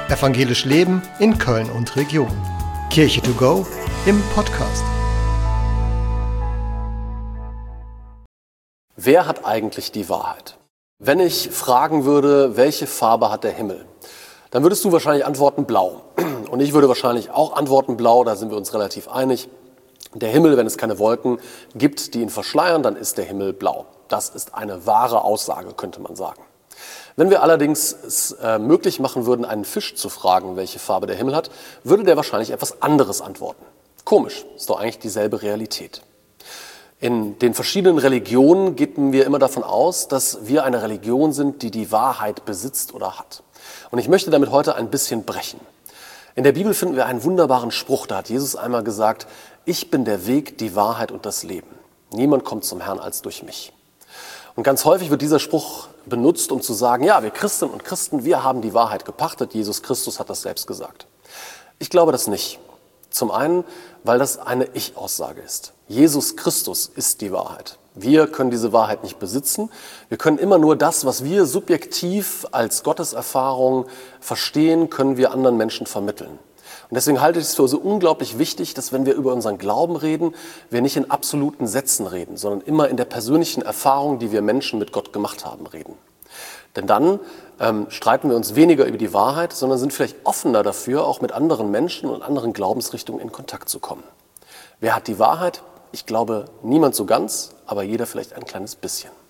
Evangelisch Leben in Köln und Region. Kirche to go im Podcast. Wer hat eigentlich die Wahrheit? Wenn ich fragen würde, welche Farbe hat der Himmel, dann würdest du wahrscheinlich antworten blau. Und ich würde wahrscheinlich auch antworten blau, da sind wir uns relativ einig. Der Himmel, wenn es keine Wolken gibt, die ihn verschleiern, dann ist der Himmel blau. Das ist eine wahre Aussage, könnte man sagen. Wenn wir allerdings es möglich machen würden, einen Fisch zu fragen, welche Farbe der Himmel hat, würde der wahrscheinlich etwas anderes antworten. Komisch, ist doch eigentlich dieselbe Realität. In den verschiedenen Religionen gehen wir immer davon aus, dass wir eine Religion sind, die die Wahrheit besitzt oder hat. Und ich möchte damit heute ein bisschen brechen. In der Bibel finden wir einen wunderbaren Spruch, da hat Jesus einmal gesagt: Ich bin der Weg, die Wahrheit und das Leben. Niemand kommt zum Herrn als durch mich. Und ganz häufig wird dieser Spruch benutzt, um zu sagen, ja, wir Christinnen und Christen, wir haben die Wahrheit gepachtet, Jesus Christus hat das selbst gesagt. Ich glaube das nicht. Zum einen, weil das eine Ich-Aussage ist. Jesus Christus ist die Wahrheit. Wir können diese Wahrheit nicht besitzen. Wir können immer nur das, was wir subjektiv als Gotteserfahrung verstehen, können wir anderen Menschen vermitteln. Und deswegen halte ich es für so unglaublich wichtig, dass wenn wir über unseren Glauben reden, wir nicht in absoluten Sätzen reden, sondern immer in der persönlichen Erfahrung, die wir Menschen mit Gott gemacht haben, reden. Denn dann streiten wir uns weniger über die Wahrheit, sondern sind vielleicht offener dafür, auch mit anderen Menschen und anderen Glaubensrichtungen in Kontakt zu kommen. Wer hat die Wahrheit? Ich glaube, niemand so ganz, aber jeder vielleicht ein kleines bisschen.